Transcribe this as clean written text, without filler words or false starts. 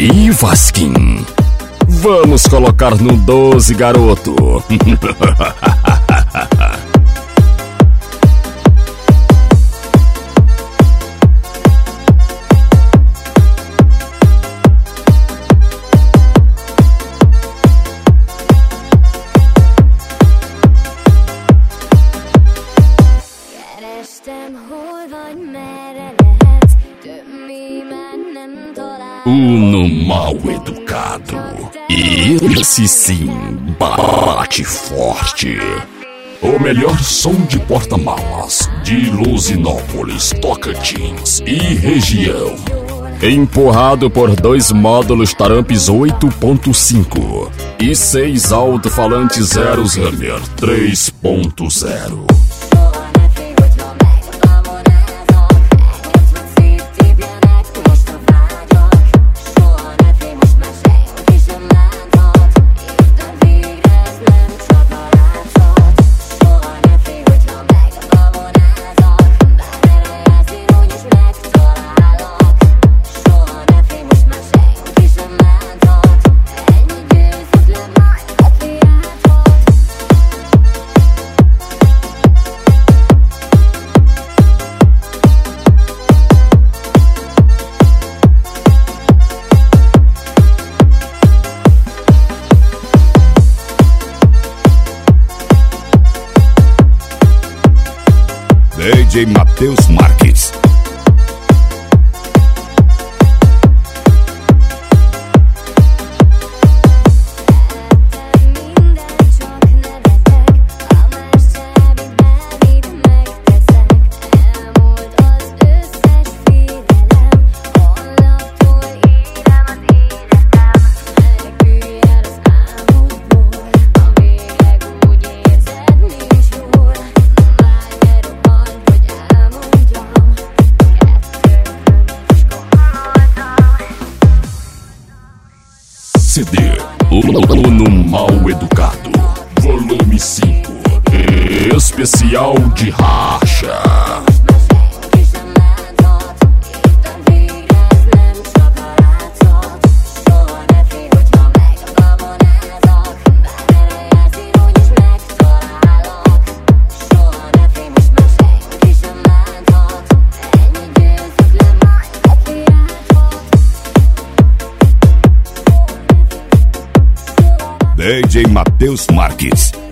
E Vasquim, vamos colocar no 12, garoto. Kerestem, hol vagy, merre lehetsz, többé már nem találom. Uno mal educado. Esse sim bate forte. O melhor som de porta-malas de Luzinópolis, Tocantins e região. Empurrado por 2 módulos Tarampes 8.5 e 6 alto-falantes Zeros Hammer 3.0. DJ Matheus Marques. CD Uno Mal Educado, volume 5, especial de racha. DJ Matheus Marques.